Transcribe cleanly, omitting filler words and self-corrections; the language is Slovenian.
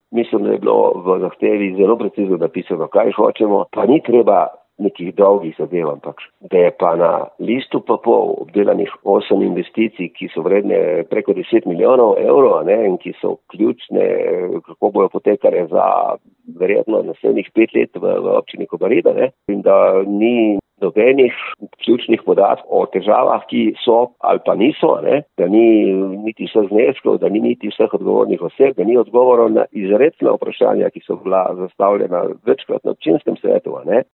Mislim, da je bilo v zahtevi zelo precizno napisano, kaj hočemo, pa ni treba nekih dolgih zadev, ampak da je pa na listu pa pol obdelanih 8 investicij, ki so vredne preko 10 milijonov evrov, in ki so ključne, kako bojo potekale za verjetno naslednjih 5 let v občini Kobarida, in da ni nobenih ključnih podatkov o težavah, ki so ali pa niso, da ni niti vseh zneskov, da ni niti vseh odgovornih oseb, da ni odgovorov na izrecna vprašanja, ki so bila zastavljena večkrat na občinskem svetu,